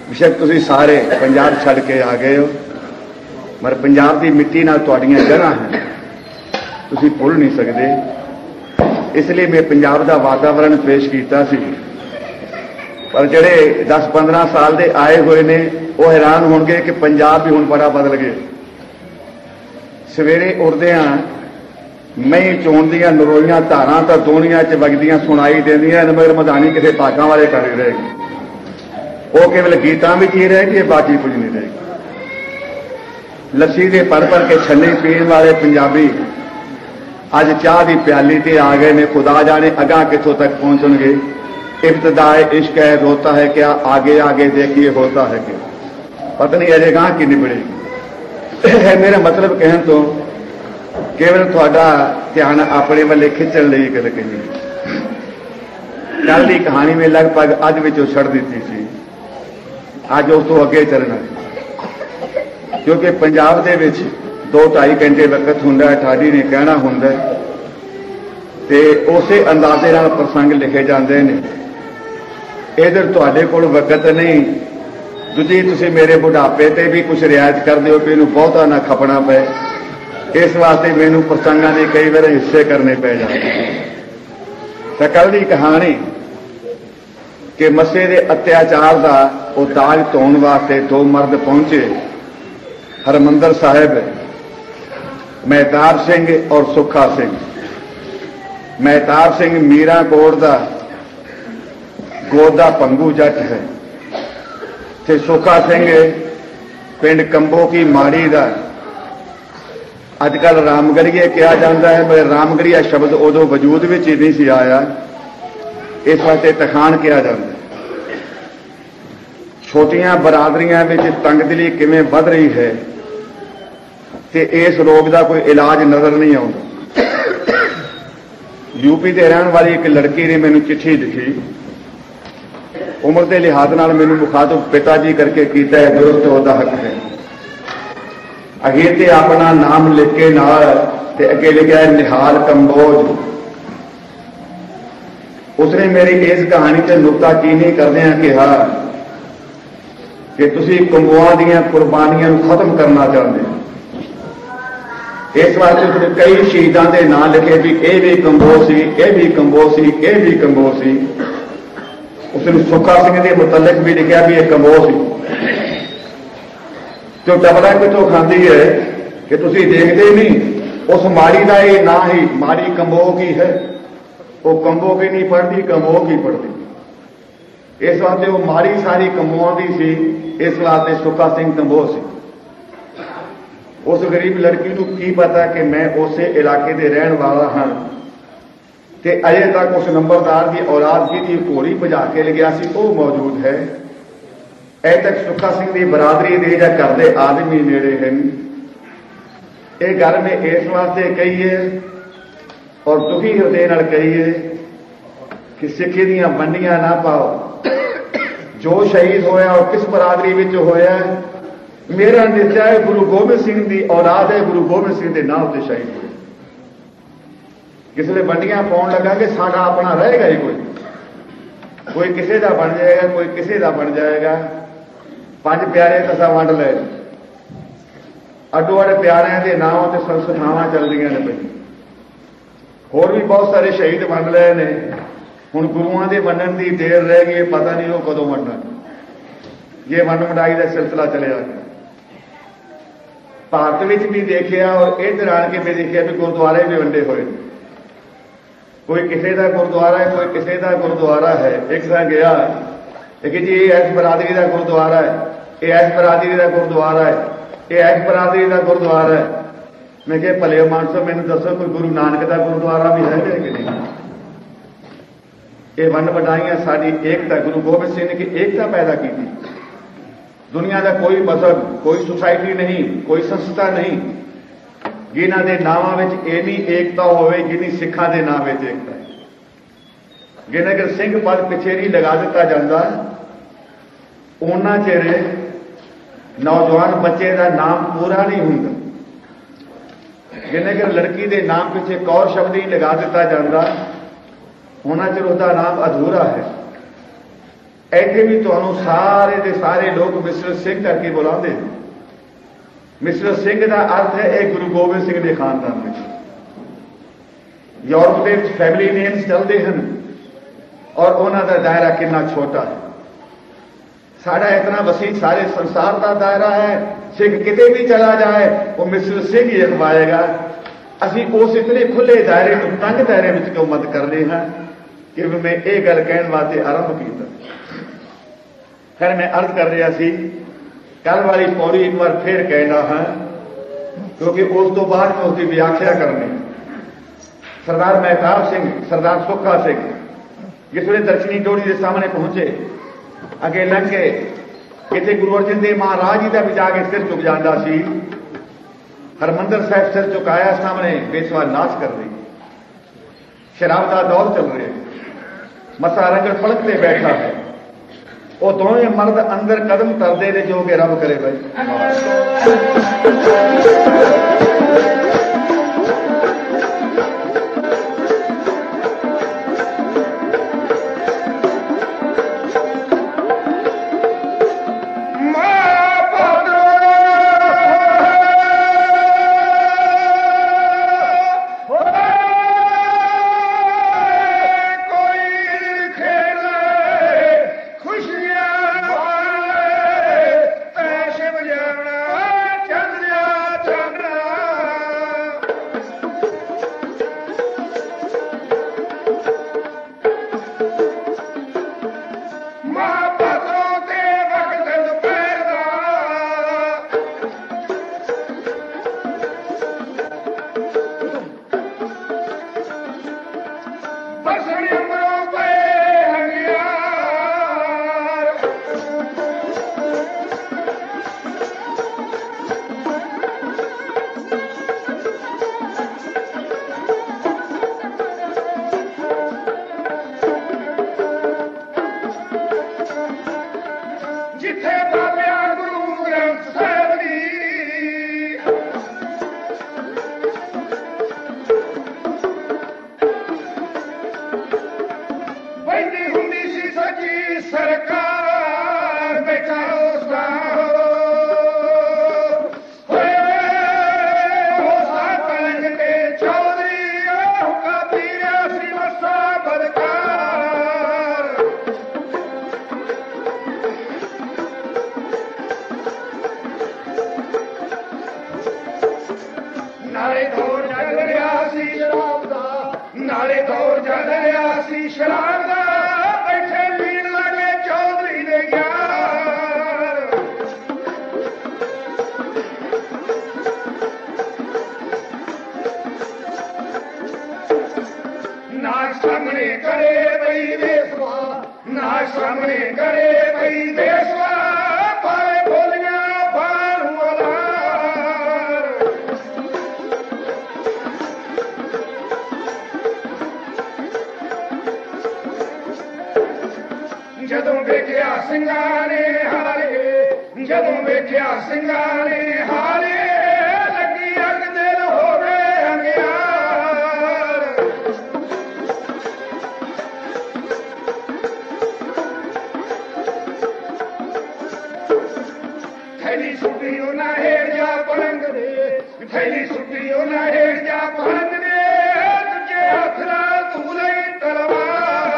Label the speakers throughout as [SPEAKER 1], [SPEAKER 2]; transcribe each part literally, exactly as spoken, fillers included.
[SPEAKER 1] बेशक तुसीं सारे पंजाब छड़ के आ गए हो, मगर पंजाब की मिट्टी नाल तुहाड़ियां जड़ां हैं, तुसीं भुल नहीं सकते। इसलिए मैं पंजाब का वातावरण पेश किया सी। पर जिहड़े दस पंद्रह साल के आए हुए ने वो हैरान होणगे कि पंजाब भी हुण बड़ा बदल गया। सवेरे उठदियां मई चोण दियां नरोईयां धारां तां दोनियां च वगदियां सुनाई देंदियां, मगर मधानी किसी भागां वाले कर रहेगी। वो केवल गीतां विच ही रहेगी, बाकी कुछ नहीं रहेगी। लस्सी दे भर भर के छन्नी पीण वाले पंजाबी अज चाह की प्याली ते आ गए ने। खुदा जाने अगां कित्थों तक पहुंचणगे। इब्तदाए इश्क है रोता है क्या, आगे आगे देखिए होता है क्या, पता नहीं अजे गां की निबड़ेगी। मेरा मतलब कहण तो केवल तुहाडा ध्यान अपने वाले खिंचण लई गल कही। कल की कहानी में लगभग अध विचों छड़ दिती सी, अज उस तो अगे चलना, क्योंकि पंजाब दे विच दो ढाई घंटे वक्त हुंदा, ठाडी ने कहना हुंदा ते उसे अंदाजे नाल प्रसंग लिखे जाते हैं। इधर तुहाडे कोल वक्त नहीं, दूजी तुसीं मेरे बुढ़ापे ते भी कुछ रियायत कर दिओ कि इहनूं बहुता ना खपना पे। इस वास्ते मैनूं प्रसंगां दे कई बार हिस्से करने पै जाते। तां कल दी कहानी कि मसे दे अत्याचार दा वो दाग धोण वास्ते दो मर्द पहुंचे हरमंदर साहिब, महताब सिंह और सुखा सिंह। महताब सिंह मीराकोट दा गोदा भंगू जट है ते सुखा सिंह पिंड कंबो की माड़ी दा अजकल रामगढ़िए कहा जाता है, पर रामगढ़िया शब्द उदों वजूद में ही नहीं सी आया, इस वास्ते तखान कहा जाता है। छोटियां बरादरियां में तंगदिली किवें वध रही है ते इस रोग का कोई इलाज नजर नहीं आता। यूपी के रहने वाली एक लड़की ने मैनूं चिट्ठी लिखी, उम्र के लिहाज नाल मैनूं मुखातब पिताजी करके कीता है, दुरुस्त उहदा हक है। अगे ते अपना नाम लिख के नाल ते अगे लिखा है निहाल कंबोज। उसने मेरी इस कहानी से नुक्ताचीनी करदिआं कहा कि तुसीं कंबोआं दीआं कुर्बानियां नूं खत्म करना चाहते हो। इस वास्ते उसने कई शहीदों के नाम लिखे भी यह भी कंबो सी, यह भी कंबो सी, यह भी कंबो सी। उसने सुखा सिंह के मुतलक भी लिखा भी यह कंबो सी। जो टबला कितों खाती है कि तुसीं देखते ही नहीं, उस माड़ी का ये ना ही माड़ी कंबो की है, वो कंबो की नहीं पढ़ती, कंबो की पढ़ती। इस वास्ते वो माड़ी सारी कंबोआं दी सी, इस वास्ते सुखा सिंह कंबो सी। उस गरीब लड़की को की पता कि मैं उस इलाके के रहने वाला हाँ, ते अजे तक उस नंबरदार की औलाद की घोड़ी भजा के ले गया सी वो मौजूद है। अजे तक सुखा सिंह की बरादरी दे या घर के आदमी नेड़े हैं। ये गल में इस वास्ते कही है और दुखी हृदय नाल कही है कि सिक्खी दीआं मंडियां ना पाओ। जो शहीद होया और किस बरादरी विच होया, मेरा नित्या है गुरु गोबिंद सिंह की औलाद है, गुरु गोबिंद सिंह के नाम से शहीद हुए। किसले वंडियां पाउण लगा कि साडा अपना रहेगा ही कोई, कोई किसी का बन जाएगा, कोई किसी का बन जाएगा। पंज प्यारे तसा वंड ले, अड्डो अड प्यारिਆਂ के नाम से संस्थावां चलदियां ने पई। होर भी बहुत सारे शहीद वंड लए ने। हुण गुरुआं दे वंडण दी देर रह गई, पता नहीं वो कदों वंडण। ये वंड वंडाई का सिलसिला चलिया गया। भारत विच भी देखिया और इधर आण के भी देखिया भी गुरुद्वारे भी वंडे हुए। कोई किसी का गुरुद्वारा है, कोई किसी का गुरुद्वारा है। एक सां गया कि जी ये इस बरादरी का गुरुद्वारा है, ये इस बरादरी का गुरुद्वारा है, ये इस बरादरी का गुरुद्वारा है। मैं कहा भले मानसो मैनूं दसो कोई गुरु नानक का गुरुद्वारा भी है कि नहीं। ये वंड वंडाइयां साडी एकता, गुरु गोबिंद सिंह ने की एकता पैदा की थी। दुनिया का कोई मजहब, कोई सोसाइटी नहीं, कोई संस्था नहीं जिन्हां दे नावां विच इन्नी एकता होवे जिन्नी सिखां दे नाम विच एकता है। जिन्हें कि सिंह पद पिछे नहीं लगा दिता जाता, उन्ना चिर नौजवान बच्चे का नाम पूरा नहीं होंदा। जिन्हें कि लड़की के नाम पिछे कौर शब्द ही लगा दिता जाता, उन्ना चिर उसका नाम अधूरा है। ਇੱਥੇ ਵੀ ਤੁਹਾਨੂੰ ਸਾਰੇ ਦੇ ਸਾਰੇ ਲੋਕ ਮਿਸਟਰ ਸਿੰਘ ਕਰਕੇ ਬੁਲਾਉਂਦੇ। ਮਿਸਟਰ ਸਿੰਘ ਦਾ ਅਰਥ ਹੈ ਇਹ ਗੁਰੂ ਗੋਬਿੰਦ ਸਿੰਘ ਦੇ ਖਾਨਦਾਨ ਵਿੱਚ। ਯੂਰਪ ਦੇ ਵਿੱਚ ਫੈਮਿਲੀ ਨੇਮਸ ਚੱਲਦੇ ਹਨ ਔਰ ਉਹਨਾਂ ਦਾ ਦਾਇਰਾ ਕਿੰਨਾ ਛੋਟਾ ਹੈ। ਸਾਡਾ ਇਤਨਾ ਵਸੀ ਸਾਰੇ ਸੰਸਾਰ ਦਾ ਦਾਇਰਾ ਹੈ। ਸਿੱਖ ਕਿਤੇ ਵੀ ਚਲਾ ਜਾਏ ਉਹ ਮਿਸਟਰ ਸਿੰਘ ਹੀ ਅਖਵਾਏਗਾ। ਅਸੀਂ ਉਸ ਇਤਨੇ ਖੁੱਲੇ ਦਾਇਰੇ ਨੂੰ ਤੰਗ ਦਾਇਰੇ ਵਿੱਚ ਕਿਉਂ ਮਤ ਕਰਦੇ ਹਾਂ ਕਿ ਮੈਂ ਇਹ ਗੱਲ ਕਹਿਣ ਵਾਸਤੇ ਆਰੰਭ ਕੀਤਾ। ਫਿਰ ਮੈਂ ਅਰਜ਼ ਕਰ ਰਿਹਾ ਸੀ ਕੱਲ ਵਾਲੀ ਪੌੜੀ ਇੱਕ ਵਾਰ ਫਿਰ ਕਹਿਣਾ ਹਾਂ ਕਿਉਂਕਿ ਉਸ ਤੋਂ ਬਾਅਦ ਮੈਂ ਉਸਦੀ ਵਿਆਖਿਆ ਕਰਨੀ। ਸਰਦਾਰ ਮਹਿਤਾਬ ਸਿੰਘ, ਸਰਦਾਰ ਸੁੱਖਾ ਸਿੰਘ ਜਿਸ ਵੇਲੇ ਦਰਸ਼ਨੀ ਟੋੜੀ ਦੇ ਸਾਹਮਣੇ ਪਹੁੰਚੇ, ਅੱਗੇ ਲੰਘ ਕੇ ਕਿਤੇ ਗੁਰੂ ਅਰਜਨ ਦੇਵ ਮਹਾਰਾਜ ਜੀ ਦਾ ਵੀ ਜਾ ਕੇ ਸਿਰ ਝੁਕ ਜਾਂਦਾ ਸੀ। ਹਰਮੰਦਰ ਸਾਹਿਬ ਸਿਰ ਝੁਕਾਇਆ, ਸਾਹਮਣੇ ਬੇਸਵਾ ਨਾਚ ਕਰ ਰਹੀ, ਸ਼ਰਾਬ ਦਾ ਦੌਰ ਚੱਲ ਰਿਹਾ, ਮੱਥਾ ਰੰਗੜ ਪਲਕ ਤੇ ਬੈਠਾ ਹੈ। ਉਹ ਦੋਵੇਂ ਮਰਦ ਅੰਦਰ ਕਦਮ ਧਰਦੇ ਨੇ ਜੋ ਕਿ ਰੱਬ ਕਰੇ ਭਾਈ।
[SPEAKER 2] ਜਦੋਂ ਵੇਖਿਆ ਸਿੰਘਾਂ ਨੇ ਹਾਰੇ, ਜਦੋਂ ਵੇਖਿਆ ਸਿੰਘਾਂ ਨੇ ਹਾਰੇ, ਲੱਗੀ ਅੱਗ ਦਿਲ ਹੋਵੇ ਅੰਗਿਆਰ। ਥੈਲੀ ਸੁੱਟੀ ਉਹਨਾਂ ਹੇਠ ਜਾ ਪਲੰਗ ਦੇ, ਥੈਲੀ ਸੁੱਟੀ ਉਹਨਾਂ ਹੇਠ ਜਾ ਪਲੰਗ ਦੇ, ਦੂਜੇ ਹੱਥ ਨਾਲ ਤੂੰ ਲਈ ਤਲਵਾਰ।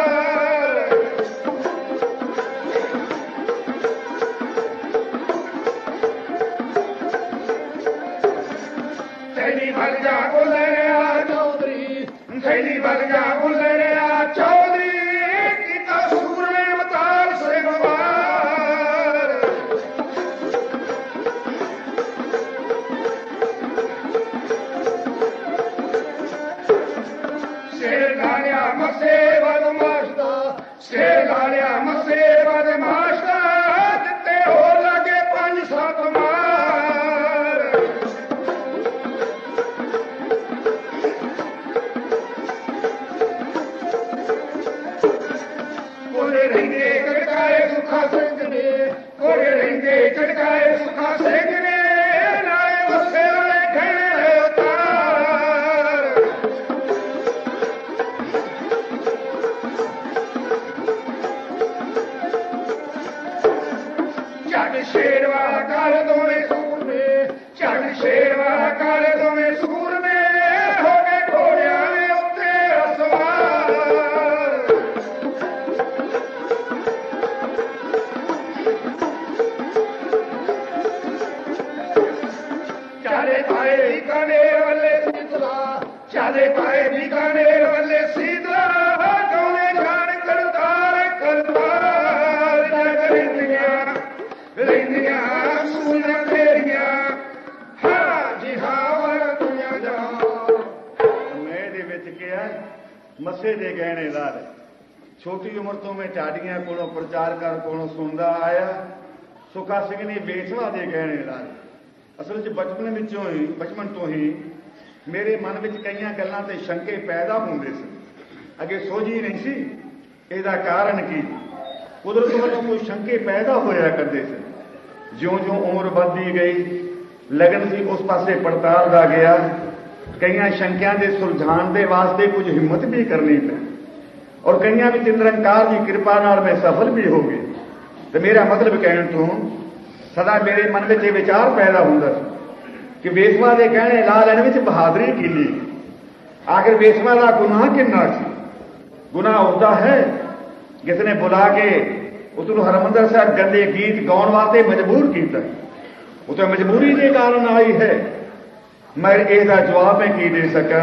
[SPEAKER 2] ਥੈਲੀ ਭਰ ਜਾ ਗੁਲਰਿਆ ਚੌਧਰੀ, ਥੈਲੀ ਭਰ ਜਾ ਗੁਲਰਿਆ ਚੌਧਰੀ, ਕੀਤਾ ਸੂਰਮੇ ਮਤਾਲ ਸਿੰਘਵਾਰ। ਸ਼ੇਰ ਗਾਲਿਆ ਮਸੇ ਬਦਮਾਸ਼ ਦਾ, ਸ਼ੇਰ ਗਾਲਿਆ ਮਸੇ ਬਦਮਾਸ਼ ਦਾ, ਦਿੱਤੇ ਹੋਰ ਲਾਗੇ ਪੰਜ ਸੱਤ ਮਾਰ। ਕੋਲੇ ਰਹਿੰਦੇ ਝਟਕਾਏ ਸੁੱਖਾ ਸਿੰਘ ਨੇ, ਕੋਲੇ ਰਹਿੰਦੇ ਝਟਕਾਏ ਸੁੱਖਾ ਸਿੰਘ ਨੇ, ਨਾਲੇ ਮੱਸੇ ਵਾਲੇ ਖੜੇ ਉਤਾਰ। ਝੱਟ ਸ਼ੇਰਵਾ ਕਰ ਦੋਵੇਂ ਸੂਰਮੇ, ਝੱਟ ਸ਼ੇਰਵਾ ਕਰ ਦੋਵੇਂ ਸੂਰਮੇ, ਹੋ ਗਏ ਘੋੜਿਆਂ ਦੇ ਉੱਤੇ ਅਸਵਾਰ। ਚਾਲੇ ਪਾਏ ਬੀਕਾਨੇਰ ਵੱਲੇ ਸੀਤਲਾ, ਚਾਲੇ ਪਾਏ ਬੀਕਾਨੇਰ ਵੱਲੇ ਸੀਤਲਾ, ਗਾਉਂਦੇ ਜਾਣ ਕਰਤਾਰ ਕਰਤਾਰ। ਜਗ ਰਹਿੰਦੀਆਂ ਰਹਿੰਦੀਆਂ ਸੂਲਾਂ ਤੇਰੀਆਂ, ਹਾਂ ਜੀ ਹਾਂ ਵਰਤੀਆਂ ਜਾ।
[SPEAKER 1] ਮੈਂ ਇਹਦੇ ਵਿੱਚ ਕਿਹਾ ਮੱਸੇ ਦੇ ਗਹਿਣੇ ਲਾਲ। ਛੋਟੀ ਉਮਰ ਤੋਂ ਮੈਂ ਢਾਡੀਆਂ ਕੋਲੋਂ ਪ੍ਰਚਾਰਕਾਂ ਕੋਲੋਂ ਸੁਣਦਾ ਆਇਆ, ਸੁੱਖਾ ਸਿੰਘ ਨੇ ਵੇਸਵਾ ਦੇ ਗਹਿਣੇ ਲਾਲ। ਅਸਲ 'ਚ ਬਚਪਨ ਵਿੱਚੋਂ ਹੀ ਬਚਪਨ ਤੋਂ ਹੀ ਮੇਰੇ ਮਨ ਵਿੱਚ ਕਈਆਂ ਗੱਲਾਂ ਤੇ ਸ਼ੰਕੇ ਪੈਦਾ ਹੁੰਦੇ ਸੀ। ਅੱਗੇ ਸੋਝੀ ਨਹੀਂ ਸੀ ਇਹਦਾ ਕਾਰਨ ਕੀ। ਕੁਦਰਤ ਵੱਲੋਂ ਕੋਈ ਸ਼ੰਕੇ ਪੈਦਾ ਹੋਇਆ ਕਰਦੇ ਸੀ। ਜਿਉਂ-ਜਿਉਂ ਉਮਰ ਵੱਧਦੀ ਗਈ, ਲਗਨ ਸੀ ਉਸ ਪਾਸੇ ਪੜਤਾਲ ਗਿਆ। ਕਈਆਂ ਸ਼ੰਕਿਆਂ ਦੇ ਸੁਲਝਾਉਣ ਦੇ ਵਾਸਤੇ ਕੁਝ ਹਿੰਮਤ ਵੀ ਕਰਨੀ ਪਈ, ਔਰ ਕਈਆਂ ਵਿੱਚ ਨਿਰੰਕਾਰ ਦੀ ਕਿਰਪਾ ਨਾਲ ਮੈਂ ਸਫਲ ਵੀ ਹੋ ਗਏ। ਤੇ ਮੇਰਾ ਮਤਲਬ ਕਹਿਣ ਤੋਂ ਸਦਾ ਮੇਰੇ ਮਨ ਵਿੱਚ ਇਹ ਵਿਚਾਰ ਪੈਦਾ ਹੁੰਦਾ ਸੀ ਕਿ ਵੇਸਵਾ ਦੇ ਗਹਿਣੇ ਲਾ ਲੈਣ ਵਿੱਚ ਬਹਾਦਰੀ ਕਿੰਨੀ। ਆਖਿਰ ਵੇਸਵਾ ਦਾ ਗੁਨਾਹ ਕਿੰਨਾ ਸੀ। ਗੁਨਾਹ ਹੁੰਦਾ ਹੈ ਜਿਸ ਨੇ ਬੁਲਾ ਕੇ ਉਸਨੂੰ ਹਰਿਮੰਦਰ ਸਾਹਿਬ ਗੰਦੇ ਗੀਤ ਗਾਉਣ ਵਾਸਤੇ ਮਜਬੂਰ ਕੀਤਾ। ਉਹ ਤਾਂ ਮਜਬੂਰੀ ਦੇ ਕਾਰਨ ਆਈ ਹੈ। ਮੈਂ ਇਹਦਾ ਜਵਾਬ ਮੈਂ ਕੀ ਦੇ ਸਕਾਂ।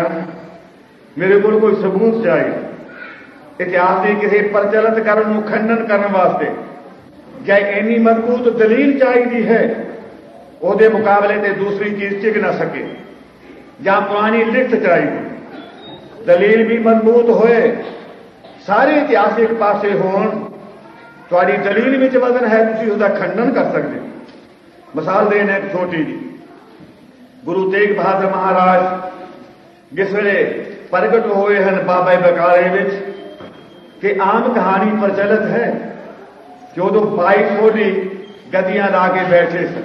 [SPEAKER 1] ਮੇਰੇ ਕੋਲ ਕੋਈ ਸਬੂਤ ਚਾਹੀਦਾ। ਇਤਿਹਾਸ ਦੇ ਕਿਸੇ ਪ੍ਰਚਲਿਤ ਕਰਨ ਨੂੰ ਖੰਡਨ ਕਰਨ ਵਾਸਤੇ ਜਾਂ ਇੰਨੀ ਮਜ਼ਬੂਤ ਦਲੀਲ ਚਾਹੀਦੀ ਹੈ, ਉਹਦੇ ਮੁਕਾਬਲੇ ਤੇ ਦੂਸਰੀ ਚੀਜ਼ ਟਿਕ ਨਾ ਸਕੇ। ਜਾਂ ਪੁਰਾਣੀ ਲਿਖਤ ਚਾਹੀਦੀ, ਦਲੀਲ ਵੀ ਮਜ਼ਬੂਤ ਹੋਏ, ਸਾਰੇ ਇਤਿਹਾਸ ਇੱਕ ਪਾਸੇ ਹੋਣ, ਤੁਹਾਡੀ ਦਲੀਲ ਵਿੱਚ ਵਜ਼ਨ ਹੈ, ਤੁਸੀਂ ਉਹਦਾ ਖੰਡਨ ਕਰ ਸਕਦੇ। ਮਿਸਾਲ ਦੇਣ ਇੱਕ ਛੋਟੀ ਜੀ, ਗੁਰੂ ਤੇਗ ਬਹਾਦਰ ਮਹਾਰਾਜ ਜਿਸ ਵੇਲੇ ਪ੍ਰਗਟ ਹੋਏ ਹਨ ਬਾਬਾ ਬਕਾਲੇ ਵਿੱਚ, ਕਿ ਆਮ ਕਹਾਣੀ ਪ੍ਰਚਲਿਤ ਹੈ ਕਿ ਉਦੋਂ ਬਾਈ ਸੋਢੀ ਗਦੀਆਂ ਲਾ ਕੇ ਬੈਠੇ ਸਨ।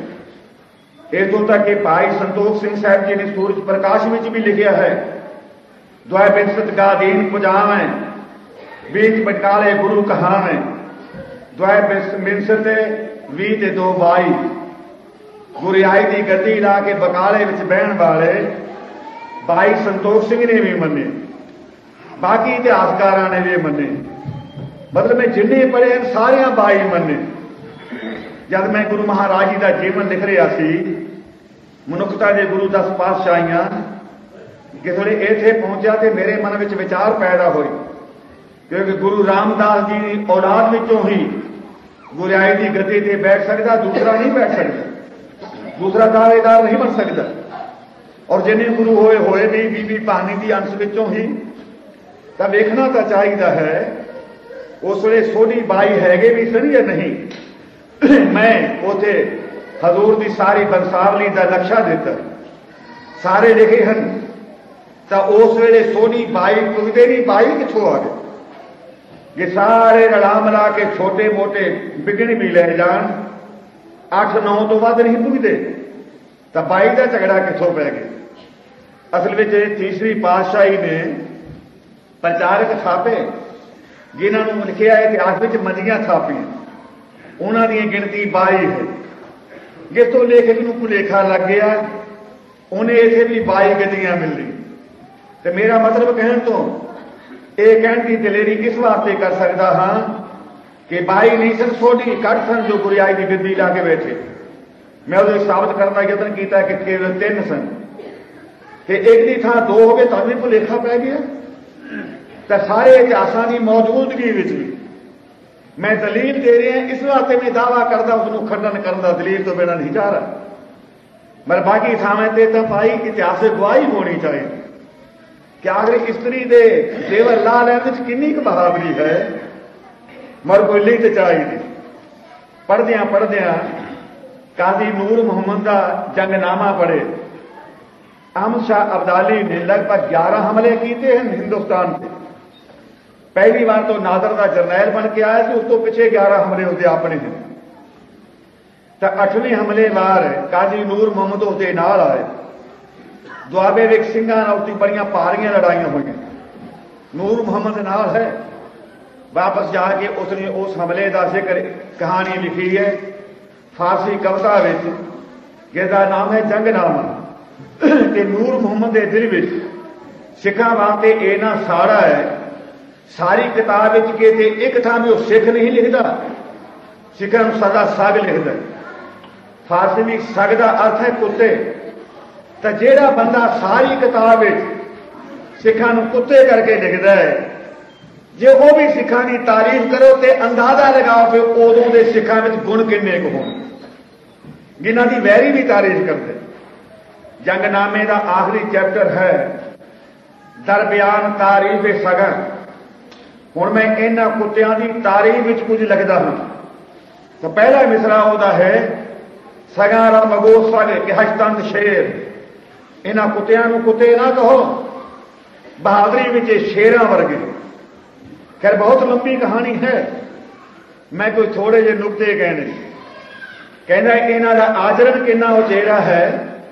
[SPEAKER 1] ਇਤੋਂ ਤੱਕ ਕਿ ਭਾਈ ਸੰਤੋਖ ਸਿੰਘ ਸਾਹਿਬ ਜੀ ਨੇ ਸੂਰਜ ਪ੍ਰਕਾਸ਼ ਵਿੱਚ ਵੀ ਲਿਖਿਆ ਹੈ, ਦੁਆਇ ਬਿਨਸਤ ਗਾਦੀਨ ਪੁਜਾਵੇਂ ਵਿੱਚ ਬਟਕਾਲੇ ਗੁਰੂ ਕਹਾਵੇਂ, ਦੁਆਇ ਬਿਨਸਤ ਵੀਹ ਤੇ ਦੋ ਬਾਈ। ਗੁਰਿਆਈ ਦੀ ਗੱਦੀ ਲਾ ਕੇ ਬਕਾਲੇ ਵਿੱਚ ਬਹਿਣ ਵਾਲੇ ਭਾਈ ਸੰਤੋਖ ਸਿੰਘ ਨੇ ਵੀ ਮੰਨੇ, ਬਾਕੀ ਇਤਿਹਾਸਕਾਰਾਂ ਨੇ ਵੀ ਮੰਨੇ। ਮਤਲਬ ਮੈਂ ਜਿੰਨੇ ਪੜ੍ਹੇ ਸਾਰਿਆਂ ਬਾਈ ਮੰਨੇ। ਜਦ ਮੈਂ ਗੁਰੂ ਮਹਾਰਾਜ ਜੀ ਦਾ ਜੀਵਨ ਲਿਖ ਰਿਹਾ ਸੀ, ਮਨੁੱਖਤਾ ਦੇ ਗੁਰੂ ਦਸ ਪਾਤਸ਼ਾਹੀਆਂ, ਕਿਸੇ ਵੇਲੇ ਇੱਥੇ ਪਹੁੰਚਿਆ ਤੇ ਮੇਰੇ ਮਨ ਵਿੱਚ ਵਿਚਾਰ ਪੈਦਾ ਹੋਈ, ਕਿਉਂਕਿ ਗੁਰੂ ਰਾਮਦਾਸ ਜੀ ਦੀ ਔਲਾਦ ਵਿੱਚੋਂ ਹੀ ਗੁਰਿਆਈ ਦੀ ਗੱਦੀ ਤੇ ਬੈਠ ਸਕਦਾ, ਦੂਸਰਾ ਨਹੀਂ ਬੈਠ ਸਕਦਾ, ਦੂਸਰਾ ਦਾਅਵੇਦਾਰ ਨਹੀਂ ਬਣ ਸਕਦਾ। ਔਰ ਜਿੰਨੇ ਗੁਰੂ ਹੋਏ ਹੋਏ ਵੀ ਬੀਬੀ ਭਾਨੀ ਦੀ ਅੰਸ਼ ਵਿੱਚੋਂ ਹੀ। ਤਾਂ ਵੇਖਣਾ ਤਾਂ ਚਾਹੀਦਾ ਹੈ ਉਸ ਵੇਲੇ ਸੋਢੀ ਬਾਈ ਹੈਗੇ ਵੀ ਸਨ ਜਾਂ ਨਹੀਂ। ਮੈਂ ਉੱਥੇ ਹਜ਼ੂਰ ਦੀ ਸਾਰੀ ਬੰਸਾਵਲੀ ਦਾ ਨਕਸ਼ਾ ਦਿੱਤਾ, ਸਾਰੇ ਲਿਖੇ ਹਨ। ਤਾਂ ਉਸ ਵੇਲੇ ਸੋਢੀ ਬਾਈ ਪੁੱਗਦੇ ਨਹੀਂ, ਬਾਈ ਕਿੱਥੋਂ ਆ ਗਏ। ਜੇ ਸਾਰੇ ਰਲਾ ਮਿਲਾ ਕੇ ਛੋਟੇ ਮੋਟੇ ਵਿਗਣ ਵੀ ਲੈ ਜਾਣ, ਅੱਠ ਨੌ ਤੋਂ ਵੱਧ ਨਹੀਂ ਪੁੱਗਦੇ, ਤਾਂ ਬਾਈ ਦਾ ਝਗੜਾ ਕਿੱਥੋਂ ਪੈ ਗਿਆ। ਅਸਲ ਵਿੱਚ ਤੀਸਰੀ ਪਾਤਸ਼ਾਹੀ ਨੇ ਪ੍ਰਚਾਰਕ ਥਾਪੇ, ਜਿਨ੍ਹਾਂ ਨੂੰ ਲਿਖਿਆ ਇਤਿਹਾਸ ਵਿੱਚ ਮਦੀਆਂ ਥਾਪੀਆਂ, ਉਹਨਾਂ ਦੀ ਗਿਣਤੀ ਬਾਈ ਹੈ। ਜਿਸ ਤੋਂ ਲੇਖਕ ਨੂੰ ਭੁਲੇਖਾ ਲੱਗ ਗਿਆ, ਉਹਨੇ ਇੱਥੇ ਵੀ ਬਾਈ ਗੱਦੀਆਂ ਮਿਲਦੀ। ਤੇ ਮੇਰਾ ਮਤਲਬ ਕਹਿਣ ਤੋਂ ਇਹ ਕਹਿਣ ਦੀ ਦਲੇਰੀ ਇਸ ਵਾਸਤੇ ਕਰ ਸਕਦਾ ਹਾਂ ਕਿ ਬਾਈ ਨਹੀਂ ਸਨ, ਸੋਢੀ ਘੱਟ ਸਨ ਜੋ ਗੁਰਿਆਈ ਦੀ ਗੱਦੀ ਲਾ ਕੇ ਬੈਠੇ। ਮੈਂ ਉਹਦੇ ਸਾਬਤ ਕਰਨ ਦਾ ਯਤਨ ਕੀਤਾ ਕਿ ਕੇਵਲ ਤਿੰਨ ਸਨ, ਤੇ ਇੱਕ ਦੀ ਥਾਂ ਦੋ ਹੋ ਗਏ, ਤੁਹਾਨੂੰ ਵੀ ਭੁਲੇਖਾ ਪੈ ਗਿਆ। ਤਾਂ ਸਾਰੇ ਇਤਿਹਾਸਾਂ ਦੀ ਮੌਜੂਦਗੀ ਵਿੱਚ ਵੀ ਮੈਂ ਦਲੀਲ ਦੇ ਰਿਹਾ, ਇਸ ਵਾਸਤੇ ਮੈਂ ਦਾਅਵਾ ਕਰਦਾ ਉਸਨੂੰ ਖੰਡਨ ਕਰਨ ਦਾ ਦਲੀਲ ਤੋਂ ਬਿਨਾਂ ਨਹੀਂ ਜਾ ਰਿਹਾ। ਪਰ ਬਾਕੀ ਥਾਵਾਂ ਤੇ ਤਾਂ ਭਾਈ ਇਤਿਹਾਸਿਕ ਗਵਾਹੀ ਹੋਣੀ ਚਾਹੀਦੀ ਕਿ ਆਖਰ ਇਸਤਰੀ ਦੇ ਜੇਵਰ ਲਾ ਲੈਣ ਵਿੱਚ ਕਿੰਨੀ ਕੁ ਬਹਾਦਰੀ ਹੈ। ਮਰ ਕੋਈ ਲਿਖਤ ਚਾਹੀਦੀ। ਪੜ੍ਹਦਿਆਂ ਪੜ੍ਹਦਿਆਂ ਕਾਜ਼ੀ ਨੂਰ ਮੁਹੰਮਦ ਦਾ ਜੰਗਨਾਮਾ ਪੜ੍ਹੇ। ਅਹਿਮਦ ਸ਼ਾਹ ਅਬਦਾਲੀ ਨੇ ਲਗਭਗ ਗਿਆਰਾਂ ਹਮਲੇ ਕੀਤੇ ਹਨ ਹਿੰਦੁਸਤਾਨ ਤੇ। ਪਹਿਲੀ ਵਾਰ ਤੋਂ ਨਾਦਰ ਦਾ ਜਰਨੈਲ ਬਣ ਕੇ ਆਇਆ ਸੀ, ਉਸ ਤੋਂ ਪਿੱਛੇ ਗਿਆਰਾਂ ਹਮਲੇ ਉਹਦੇ ਆਪਣੇ ਨੇ। ਤਾਂ ਅੱਠਵੇਂ ਹਮਲੇ ਵਾਰ ਕਾਜ਼ੀ ਨੂਰ ਮੁਹੰਮਦ ਉਹਦੇ ਨਾਲ ਆਏ। ਦੁਆਬੇ ਵਿੱਚ ਸਿੰਘਾਂ ਨਾਲ ਉਸਦੀ ਬੜੀਆਂ ਭਾਰੀਆਂ ਲੜਾਈਆਂ ਹੋਈਆਂ। ਨੂਰ ਮੁਹੰਮਦ ਨਾਲ ਹੈ। ਵਾਪਸ ਜਾ ਕੇ ਉਸਨੇ ਉਸ ਹਮਲੇ ਦਾ ਜ਼ਿਕਰ ਕਹਾਣੀ ਲਿਖੀ ਹੈ। ਫਾਰਸੀ ਕਵਿਤਾ ਵਿੱਚ ਜਿਹਦਾ ਨਾਮ ਹੈ ਜੰਗਨਾਮਾ ਕਿ ਨੂਰ ਮੁਹੰਮਦ ਦੇ ਦਿਲ ਵਿੱਚ ਸਿੱਖਾਂ ਵਾਸਤੇ ਇਹਨਾਂ ਸਾੜਾ ਹੈ ਸਾਰੀ ਕਿਤਾਬ ਵਿੱਚ ਕਿ ਤੇ ਇੱਕ ਥਾਂ ਵੀ ਉਹ ਸਿੱਖ ਨਹੀਂ ਲਿਖਦਾ, ਸਿੱਖਾਂ ਨੂੰ ਸਦਾ ਸਗ ਲਿਖਦਾ। ਫਾਰਸੀ ਵਿੱਚ ਸਗ ਦਾ ਅਰਥ ਹੈ ਕੁੱਤੇ। ਤਾਂ ਜਿਹੜਾ ਬੰਦਾ ਸਾਰੀ ਕਿਤਾਬ ਵਿੱਚ ਸਿੱਖਾਂ ਨੂੰ ਕੁੱਤੇ ਕਰਕੇ ਲਿਖਦਾ ਹੈ, ਜੇ ਉਹ ਵੀ ਸਿੱਖਾਂ ਦੀ ਤਾਰੀਫ ਕਰੋ ਤੇ ਅੰਦਾਜ਼ਾ ਲਗਾਓ ਕਿ ਉਦੋਂ ਦੇ ਸਿੱਖਾਂ ਵਿੱਚ ਗੁਣ ਕਿੰਨੇ ਕੁ ਹੋਣ, ਜਿਨ੍ਹਾਂ ਦੀ ਵੈਰੀ ਵੀ ਤਾਰੀਫ ਕਰਦੇ। ਜੰਗਨਾਮੇ ਦਾ ਆਖਰੀ ਚੈਪਟਰ ਹੈ ਦਰਬਿਆਨ ਤਾਰੀਫ ਸਗਨ। ਹੁਣ ਮੈਂ ਇਹਨਾਂ ਕੁੱਤਿਆਂ ਦੀ ਤਾਰੀਫ ਵਿੱਚ ਕੁਝ ਲਿਖਦਾ ਹਾਂ। ਤਾਂ ਪਹਿਲਾ ਮਿਸਰਾ ਉਹਦਾ ਹੈ ਸਗਾਂ ਰਮ ਅਗੋ ਸਗ ਕਿ ਹਸ਼ਤੰਦ ਸ਼ੇਰ। ਇਹਨਾਂ ਕੁੱਤਿਆਂ ਨੂੰ ਕੁੱਤੇ ਨਾ ਕਹੋ, ਬਹਾਦਰੀ ਵਿੱਚ ਸ਼ੇਰਾਂ ਵਰਗੇ। ਖੈਰ ਬਹੁਤ ਲੰਬੀ ਕਹਾਣੀ ਹੈ, ਮੈਂ ਕੋਈ ਥੋੜੇ ਜਿਹੇ ਨੁਕਤੇ ਕਹਿਣੇ। ਕਹਿੰਦਾ ਇਹਨਾਂ ਦਾ ਆਚਰਣ ਕਿੰਨਾ ਉਚੇਰਾ ਹੈ,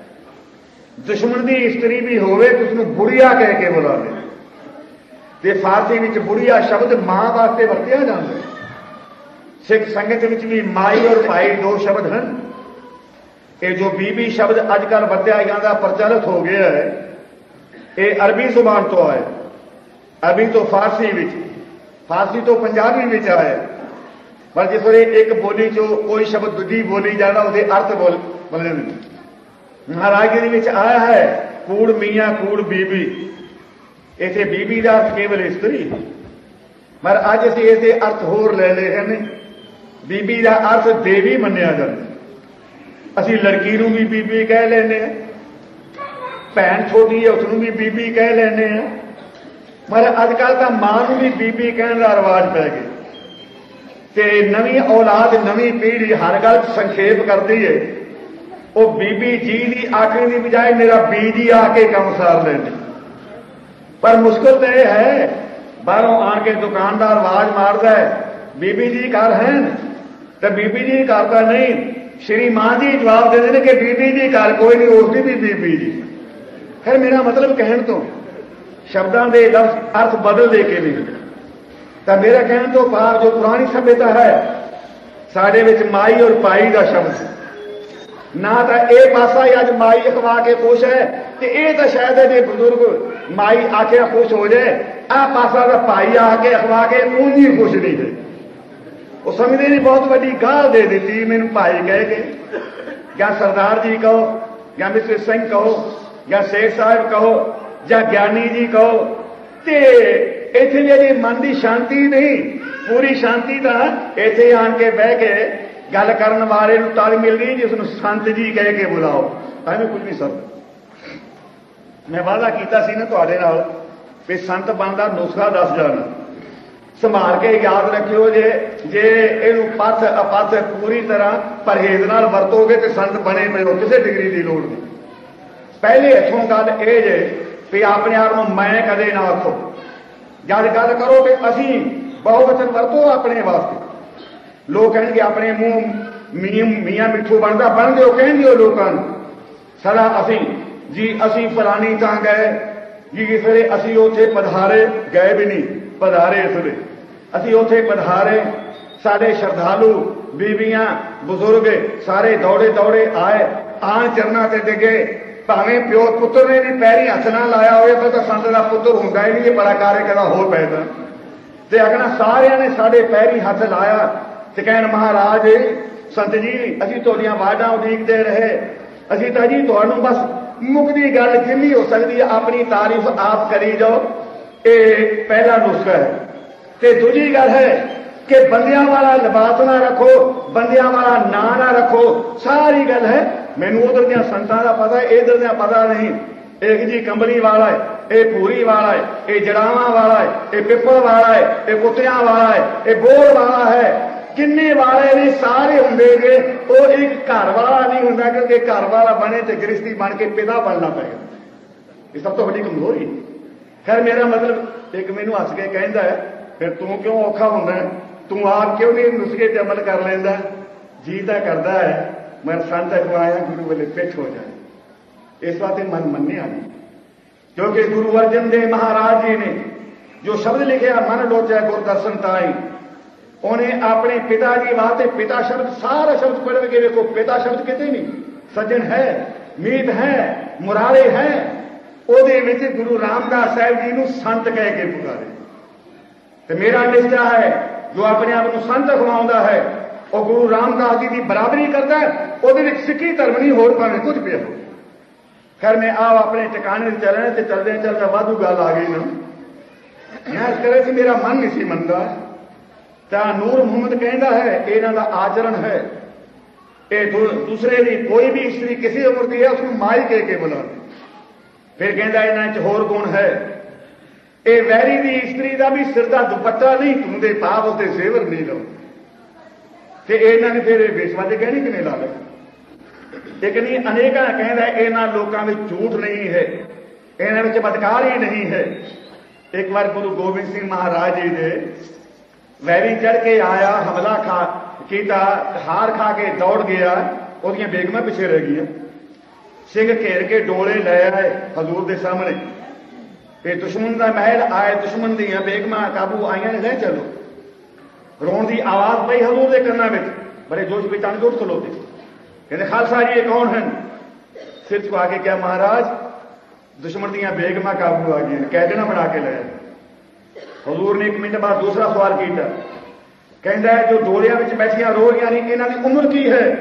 [SPEAKER 1] ਦੁਸ਼ਮਣ ਦੀ ਇਸਤਰੀ ਵੀ ਹੋਵੇ ਤੇ ਉਸਨੂੰ ਬੁੜੀਆ ਕਹਿ ਕੇ ਬੁਲਾਵੇ। ਤੇ ਫਾਰਸੀ ਵਿੱਚ ਬੁੜੀਆ ਸ਼ਬਦ ਮਾਂ ਵਾਸਤੇ ਵਰਤਿਆ ਜਾਂਦਾ ਹੈ। ਸਿੱਖ ਸੰਗਤ ਵਿੱਚ ਵੀ ਮਾਈ ਔਰ ਭਾਈ ਦੋ ਸ਼ਬਦ ਹਨ। ਇਹ ਜੋ ਬੀਬੀ ਸ਼ਬਦ ਅੱਜ ਕੱਲ੍ਹ ਵਰਤਿਆ ਜਾਂਦਾ ਪ੍ਰਚਲਿਤ ਹੋ ਗਿਆ ਹੈ, ਇਹ ਅਰਬੀ ਜ਼ੁਬਾਨ ਤੋਂ ਆਇਆ, ਅਰਬੀ ਤੋਂ ਫਾਰਸੀ ਵਿੱਚ, ਫਾਰਸੀ ਤੋਂ ਪੰਜਾਬੀ ਵਿੱਚ ਆਇਆ। ਪਰ ਜਿਸ ਵੇਲੇ ਇੱਕ ਬੋਲੀ ਚੋਂ ਕੋਈ ਸ਼ਬਦ ਦੂਜੀ ਬੋਲੀ ਜਾਂਦਾ ਉਹਦੇ ਅਰਥ ਬੋਲ ਬਦਲਦੇ ਨੇ। ਮਹਾਰਾਜਗੀਰੀ ਵਿੱਚ ਆਇਆ ਹੈ ਕੂੜ ਮੀਆਂ ਕੂੜ ਬੀਬੀ। ਇੱਥੇ ਬੀਬੀ ਦਾ ਅਰਥ ਕੇਵਲ ਇਸਤਰੀ, ਪਰ ਅੱਜ ਅਸੀਂ ਇਹਦੇ ਅਰਥ ਹੋਰ ਲੈ ਲਏ ਹਨ। ਬੀਬੀ ਦਾ ਅਰਥ ਦੇਵੀ ਮੰਨਿਆ ਜਾਂਦਾ। ਅਸੀਂ ਲੜਕੀ ਨੂੰ ਵੀ ਬੀਬੀ ਕਹਿ ਲੈਂਦੇ ਹਾਂ, ਭੈਣ ਛੋਟੀ ਹੈ ਉਸਨੂੰ ਵੀ ਬੀਬੀ ਕਹਿ ਲੈਂਦੇ ਹਾਂ। ਪਰ ਅੱਜ ਕੱਲ੍ਹ ਤਾਂ ਮਾਂ ਨੂੰ ਵੀ ਬੀਬੀ ਕਹਿਣ ਦਾ ਰਿਵਾਜ ਪੈ ਗਿਆ। ਤੇ ਨਵੀਂ ਔਲਾਦ ਨਵੀਂ ਪੀੜ੍ਹੀ ਹਰ ਗੱਲ ਸੰਖੇਪ ਕਰਦੀ ਹੈ। ਉਹ ਬੀਬੀ ਜੀ ਦੀ ਆਖਣ ਦੀ ਬਜਾਏ ਮੇਰਾ ਬੀ ਜੀ ਆ ਕੇ ਕੰਮ ਸਾਰ ਲੈਂਦੇ। ਪਰ ਮੁਸ਼ਕਿਲ ਤਾਂ ਇਹ ਹੈ, ਬਾਹਰੋਂ ਆਣ ਕੇ ਦੁਕਾਨਦਾਰ ਆਵਾਜ਼ ਮਾਰਦਾ ਹੈ ਬੀਬੀ ਜੀ ਘਰ ਹੈ, ਤੇ ਬੀਬੀ ਜੀ ਘਰ ਤਾਂ ਨਹੀਂ, ਸ਼੍ਰੀ ਮਾਂ ਜੀ ਜਵਾਬ ਦਿੰਦੇ ਨੇ ਕਿ ਬੀਬੀ ਜੀ ਘਰ ਕੋਈ ਨਹੀਂ, ਉਸਦੀ ਵੀ ਬੀਬੀ ਜੀ। ਫਿਰ ਮੇਰਾ ਮਤਲਬ ਕਹਿਣ ਤੋਂ ਸ਼ਬਦਾਂ ਦੇ ਲਫ਼ਜ਼ ਅਰਥ ਬਦਲ ਦੇ ਕੇ ਵੀ, ਤਾਂ ਮੇਰਾ ਕਹਿਣ ਤੋਂ ਭਾਵ ਜੋ ਪੁਰਾਣੀ ਸਭਿਅਤਾ ਹੈ ਸਾਡੇ ਵਿੱਚ ਮਾਈ ਔਰ ਭਾਈ ਦਾ ਸ਼ਬਦ ਨਾ ਤਾਂ ਇਹ ਪਾਸਾ ਹੀ ਅੱਜ ਮਾਈ ਅਖਵਾ ਕੇ ਖੁਸ਼ ਹੈ, ਤੇ ਇਹ ਤਾਂ ਸ਼ਾਇਦ ਹੈ ਜੇ ਬਜ਼ੁਰਗ ਮਾਈ ਆਖਿਆ ਖੁਸ਼ ਹੋ ਜਾਏ, ਆਹ ਪਾਸਾ ਦਾ ਭਾਈ ਆ ਕੇ ਅਖਵਾ ਕੇ ਉਂਝ ਹੀ ਖੁਸ਼ ਨਹੀਂ ਹੈ। ਉਹ ਸਮਝਦੇ ਨੇ ਬਹੁਤ ਵੱਡੀ ਗਾਲ ਦੇ ਦਿੱਤੀ ਮੈਨੂੰ ਭਾਈ ਕਹਿ ਕੇ, ਜਾਂ ਸਰਦਾਰ ਜੀ ਕਹੋ, ਜਾਂ ਮਿਸਟਰ ਸਿੰਘ ਕਹੋ, ਜਾਂ ਸ਼ੇਖ ਸਾਹਿਬ ਕਹੋ, ਜਾਂ ਗਿਆਨੀ ਜੀ ਕਹੋ। ਤੇ ਇੱਥੇ ਜਿਹੜੀ ਮਨ ਦੀ ਸ਼ਾਂਤੀ ਨਹੀਂ, ਪੂਰੀ ਸ਼ਾਂਤੀ ਤਾਂ ਇੱਥੇ ਆਣ ਕੇ ਬਹਿ ਕੇ ਗੱਲ ਕਰਨ ਵਾਲੇ ਨੂੰ ਤਾਂ ਮਿਲਦੀ ਜਿਸ ਨੂੰ ਸੰਤ ਜੀ ਕਹਿ ਕੇ ਬੁਲਾਓ, ਤਾਂ ਵੀ ਕੁਝ ਨਹੀਂ ਸਕਦਾ। ਮੈਂ ਵਾਅਦਾ ਕੀਤਾ ਸੀ ਨਾ ਤੁਹਾਡੇ ਨਾਲ ਵੀ ਸੰਤ ਬਣਦਾ ਨੁਸਖਾ ਦੱਸ ਜਾਣਾ, ਸੰਭਾਲ ਕੇ ਯਾਦ ਰੱਖਿਓ। ਜੇ ਜੇ ਇਹਨੂੰ ਪੱਥ ਅਪੱਥ ਪੂਰੀ ਤਰ੍ਹਾਂ ਪਰਹੇਜ਼ ਨਾਲ ਵਰਤੋਗੇ ਤੇ ਸੰਤ ਬਣੇ ਮੈਨੂੰ ਕਿਸੇ ਡਿਗਰੀ ਦੀ ਲੋੜ ਨਹੀਂ। ਪਹਿਲੇ ਇੱਥੋਂ ਗੱਲ ਇਹ ਜੇ ਵੀ ਆਪਣੇ ਆਪ ਨੂੰ ਮੈਂ ਕਦੇ ਨਾ ਆਖੋ। ਜਦ ਗੱਲ ਕਰੋ ਕਿ ਅਸੀਂ ਬਹੁਵਚਨ ਵਰਤੋ ਆਪਣੇ ਵਾਸਤੇ। ਲੋਕ ਕਹਿਣਗੇ ਆਪਣੇ ਮੂੰਹ ਮੀਆਂ ਮੀਆਂ ਮਿੱਠੂ ਬਣਦਾ, ਬਣ ਦਿਓ ਕਹਿੰਦੇ ਹੋ ਲੋਕਾਂ ਨੂੰ। ਸਦਾ ਅਸੀਂ ਜੀ ਅਸੀਂ ਫਲਾਣੀ ਤਾਂ ਗਏ ਜੀ, ਇਸ ਵੇਲੇ ਅਸੀਂ ਉੱਥੇ ਪਧਾਰੇ ਗਏ ਵੀ ਨਹੀਂ, ਪਧਾਰੇ ਇਸ ਵੇਲੇ ਅਸੀਂ ਉੱਥੇ ਪਧਾਰੇ। ਸਾਡੇ ਸ਼ਰਧਾਲੂ ਬੀਬੀਆਂ ਬਜ਼ੁਰਗ ਸਾਰੇ ਦੌੜੇ ਦੌੜੇ ਆਏ, ਆਣ ਚਰਨਾਂ ਤੇ ਡਿੱਗੇ। ਭਾਵੇਂ ਪਿਓ ਪੁੱਤਰ ਨੇ ਵੀ ਪੈਰੀ ਹੱਥ ਨਾ ਲਾਇਆ ਹੋਵੇ, ਪਰ ਤਾਂ ਸੰਤ ਦਾ ਪੁੱਤਰ ਹੁੰਦਾ ਹੀ ਨਹੀਂ, ਇਹ ਬੜਾ ਕਾਰੇ ਕਦਾ ਹੋਰ ਪੈਦਾ। ਤੇ ਅਗਣਾ ਸਾਰਿਆਂ ਨੇ ਸਾਡੇ ਪੈਰੀ ਹੱਥ ਲਾਇਆ ਤੇ ਕਹਿਣ ਮਹਾਰਾਜ ਸੰਤ ਜੀ ਅਸੀਂ ਤੁਹਾਡੀਆਂ ਵਾਢਾਂ ਉਡੀਕਦੇ ਰਹੇ, ਅਸੀਂ ਤਾਂ ਜੀ ਤੁਹਾਨੂੰ ਬਸ ਮੁੱਕਦੀ ਗੱਲ ਜਿੰਨੀ ਹੋ ਸਕਦੀ ਹੈ ਆਪਣੀ ਤਾਰੀਫ ਆਪ ਕਰੀ ਜਾਓ। ਇਹ ਪਹਿਲਾ ਨੁਸਖਾ ਹੈ। ਤੇ ਦੂਜੀ ਗੱਲ ਹੈ ਕਿ ਬੰਦਿਆਂ ਵਾਲਾ ਲਿਬਾਸ ਨਾ ਰੱਖੋ, ਬੰਦਿਆਂ ਵਾਲਾ ਨਾਂ ਨਾ ਰੱਖੋ। ਸਾਰੀ ਗੱਲ ਹੈ ਮੈਨੂੰ ਉਧਰ ਦੀਆਂ ਸੰਤਾਂ ਦਾ ਪਤਾ, ਇਧਰ ਦੀਆਂ ਪਤਾ ਨਹੀਂ। ਇੱਕ ਜੀ ਕੰਬਲੀ ਵਾਲਾ ਹੈ, ਇਹ ਪੂਰੀ ਵਾਲਾ ਹੈ, ਇਹ ਜੜਾਵਾਂ ਵਾਲਾ ਹੈ, ਇਹ ਪਿੱਪਲ ਵਾਲਾ ਹੈ, ਇਹ ਕੁੱਤਿਆਂ ਵਾਲਾ ਹੈ, ਇਹ ਬੋਰ ਵਾਲਾ ਹੈ। ਕਿੰਨੇ ਵਾਲੇ ਨੇ ਸਾਰੇ ਹੁੰਦੇ ਨੇ, ਉਹ ਇੱਕ ਘਰ ਵਾਲਾ ਨਹੀਂ ਹੁੰਦਾ, ਕਿਉਂਕਿ ਘਰ ਵਾਲਾ ਬਣੇ ਤੇ ਗ੍ਰਸਤੀ ਬਣ ਕੇ ਪਿਤਾ ਬਣਨਾ ਪਏਗਾ। ਇਹ ਸਭ ਤੋਂ ਵੱਡੀ ਕਮਜ਼ੋਰੀ। ਖੈਰ ਮੇਰਾ ਮਤਲਬ ਇੱਕ ਮੈਨੂੰ ਹੱਸ ਕੇ ਕਹਿੰਦਾ ਹੈ ਫਿਰ ਤੂੰ ਕਿਉਂ ਔਖਾ ਹੁੰਦਾ, ਤੂੰ ਆਪ ਕਿਉਂ ਨਹੀਂ ਨੁਸਖੇ ਤੇ ਅਮਲ ਕਰ ਲੈਂਦਾ। ਜੀ ਤਾਂ ਕਰਦਾ ਹੈ ਮੈਂ ਸੰਤ ਅਖਵਾਇਆ ਗੁਰੂ ਵੇਲੇ ਪਿੱਠ ਹੋ ਜਾਏ, ਇਸ ਵਾਸਤੇ ਮਨ ਮੰਨਿਆ ਨਹੀਂ। ਕਿਉਂਕਿ ਗੁਰੂ ਅਰਜਨ ਦੇਵ ਮਹਾਰਾਜ ਜੀ ਨੇ ਜੋ ਸ਼ਬਦ ਲਿਖਿਆ ਮਨ ਲੋਚੈ ਗੁਰ ਦਰਸ਼ਨ ਤਾਈ, उन्हें अपने पिता जी वास्ते पिता शब्द सारा शब्द पढ़ के देखो, पिता शब्द किते नहीं, सज्जन है, मीत है, मुरारे है, ਉਹਦੇ ਵਿੱਚ गुरु रामदास साहब जी ਨੂੰ संत कह के पुकारे। तो मेरा निश्चा है जो अपने आप को संत अखवाउंदा है ਉਹ गुरु रामदास जी की बराबरी करता है, ਉਹਦੇ ਵਿੱਚ सिक्खी धर्म नहीं होर भावें कुछ पिया हो। खैर मैं आप अपने ठिकाने से चलने से चलते चलते वाधू गल आ गई ना, मैं इस करे से मेरा मन नहीं सी मनता। तो नूर मुहम्मद कहता है इन्हों का आचरण है, ये दूसरे की कोई भी स्त्री किसी उम्र की है उसको माई कह के बुला, फिर कहता इन्होंने च होर गुण है, ये वैरी की स्त्री का भी सिर का दुपट्टा नहीं धुंदे पाप उसे सेवर नहीं लो, तो इन्होंने फिर बेसवा के कहने किमें ला लिया। एक नहीं अनेका कहता है इन्होंने लोगों में झूठ नहीं है, इन्होंने में बदकार ही नहीं है। एक बार गुरु गोबिंद सिंह महाराज जी ने वैरी चढ़ के आया, हमला खा किया, हार खा के दौड़ गया, उसदियां बेगमां पिछे रह गई, सिंह घेर के डोले ले आए हजूर के सामने, फिर दुश्मन का महल आए, दुश्मन दियां बेगमां काबू आईयां ने, ले चलो। रोण की आवाज पई हजूर के कन्ना में, बड़े जोश में तन जोश खलोते, कहते खालसा जी ये कौन है? सिर चुका के क्या महाराज दुश्मन दियां बेगमां काबू आ गई, कैदना बना के लाया। हजूर ने एक मिनट बाद दूसरा सवाल किया, कहता है जो डोलिया में बैठियां रो रही नहीं इन्हों की उम्र की है?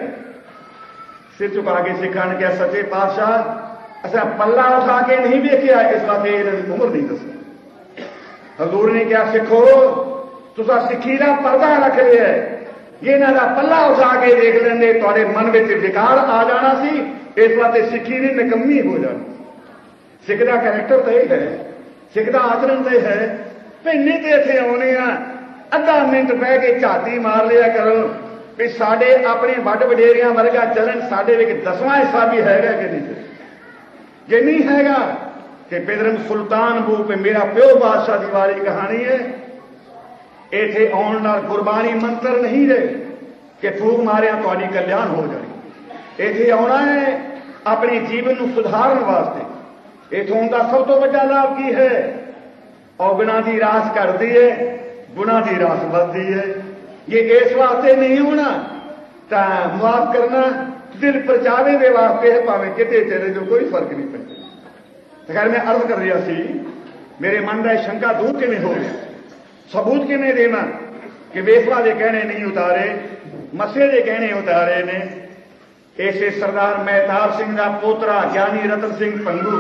[SPEAKER 1] सिर चुका के सिखा ने कहा सच्चे पातशाह असा पल्ला उठा के नहीं देखा, इस बात इन्होंने उम्र नहीं दसी। हजूर ने कहा सिखो तुसा सिक्खी का पर्दा रख लिया है, ये इन्हों का पल्ला उठा के देख लेंगे थोड़े मन में विकार आ जाना सी, इस बात सिक्खी ने निकम्मी हो जानी। सिख का कैरेक्टर तो यह है, सिख का आचरण तो है, नहीं तो इतने आने अद्धा मिनट बह के झाती मार लिया करो भी साडे अपने वड वडेरियां वर्गा चलन, साडे विच दसवां हिस्सा भी हैगा कि नहीं? जे नहीं हैगा कि पिदरम सुल्तान बू पे मेरा प्यो बादशाह की वाली कहानी है, इत्थे आउण नाल गुरबाणी मंत्र नहीं रहे कि फूक मारिया तुहाडी कल्याण हो जाए। इत्थे आउणा है अपने जीवन को सुधारन वास्ते। इत्थों का सब तो वड्डा लाभ की है? औगुणा की रास घटती है, गुणा की रास बढ़ती है। ये इस वास्ते नहीं होना तो मुआफ करना दिल परचावे के वास्ते है, भावें किते चले जो कोई फर्क नहीं पैंदा। खैर मैं अर्ज कर रहा सी मेरे मन का शंका दूर किवें हो गया, सबूत किवें देना कि वेसवा के कहने नहीं उतारे, मसे के कहने उतारे ने। इसे सरदार महताब सिंह का पोतरा ज्ञानी रतन सिंह पंगू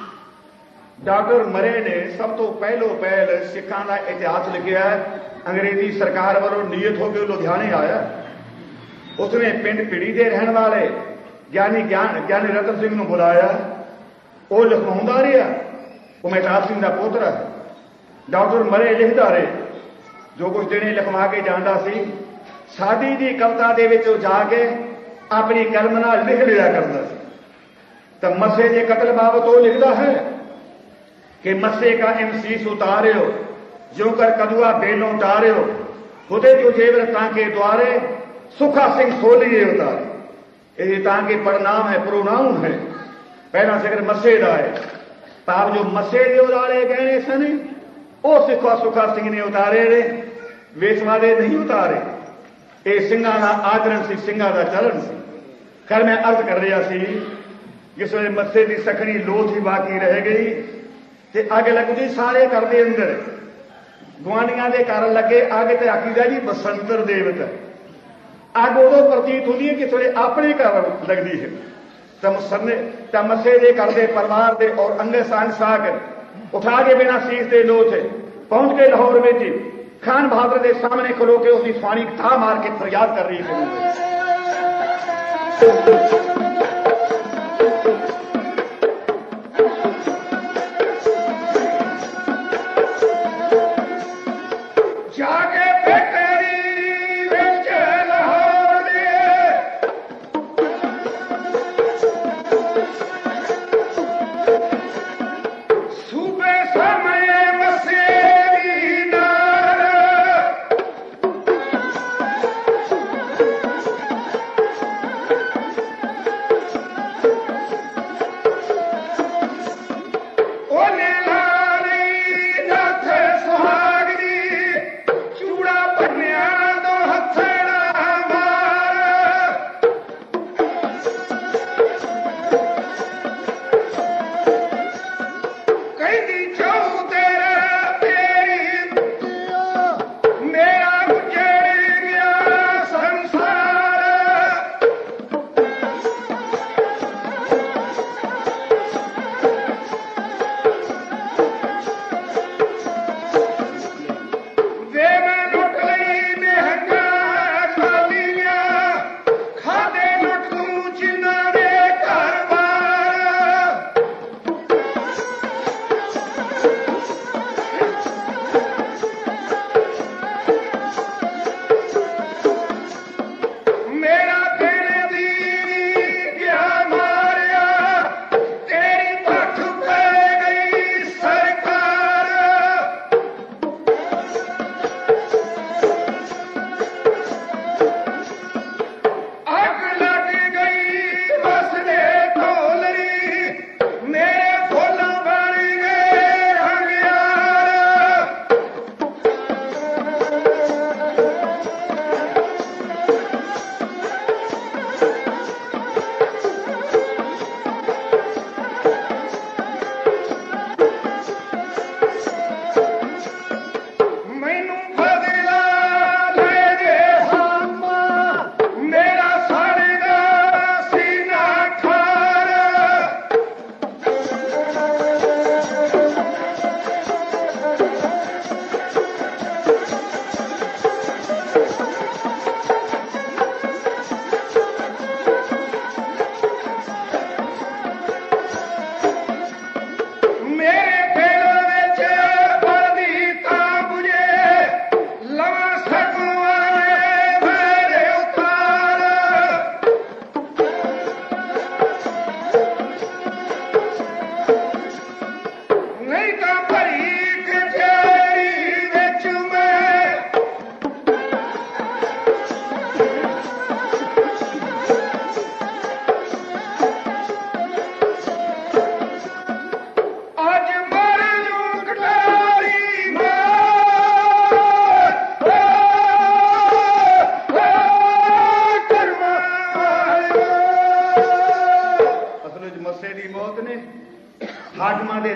[SPEAKER 1] डॉक्टर मरे ने सब तो पहलो पहल सिखों का इतिहास लिखा है। अंग्रेजी सरकार वालों नियत होकर लुधियाने आया, उसने पिंड पिड़ी के रहने वाले ज्ञानी ज्ञान ज्ञानी रतन सिंह को बुलाया, वो लिखवाउंदा रहा, वो महताब सिंह का पोतरा है। डॉक्टर मरे लिखता रहे, जो कुछ देने लिखवा के जाता सी, साडी जी कविता दे विच जाके अपनी कलम नाल लिख लिया करता सी। तो मसे के कतल बाबत वो लिखता है कि मस्से का इमसीस उतारे हो, जो कर कदुआ बेलों उतारे हो, खुदे जो जेवर तांके द्वारे सुखा सिंह सोलिए उतारे। ये तांके परिणाम है, प्रोनाउन है, पहला जिक्र मस्से का है। पाप जो मस्से के उतारे गए सन वो सिखा सुखा सिंह ने उतारे ने, वेसवा दे नहीं उतारे। ये सिंघा का आचरण सी, सिंघा का चलन सी। खैर मैं अर्ज कर रहा सी जिस वे मस्से की सखनी लोथ ही बाकी रह गई ते अग लगदी सारे घर के अंदर, गुआढ़ियां के घर लगे अग ते आखीदा जी बसंतर देवता। अग उदों प्रतीत होती है कि थोड़े अपने घर लगती है। तो मस्से के घर के परिवार के और अंगे सांग साग उठा के बिना सीस के लोथ पहुंच के लाहौर में खान बहादुर के सामने खलो के उसकी स्वाणी था मार के फरियाद कर रही थी।
[SPEAKER 2] जाके फैक्टरी विच लाहौर दे सूबे सामने मस्से दी नार,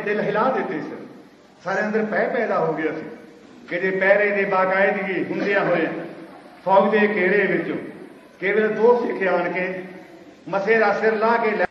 [SPEAKER 1] दिल हिला देते सन। सारे अंदर पै पैदा हो गया सी कि जे पैरे की बाकायदगी हुंदियां होए फौज के घेरे विचों केवल दो सिख आण के मसे का सिर ला के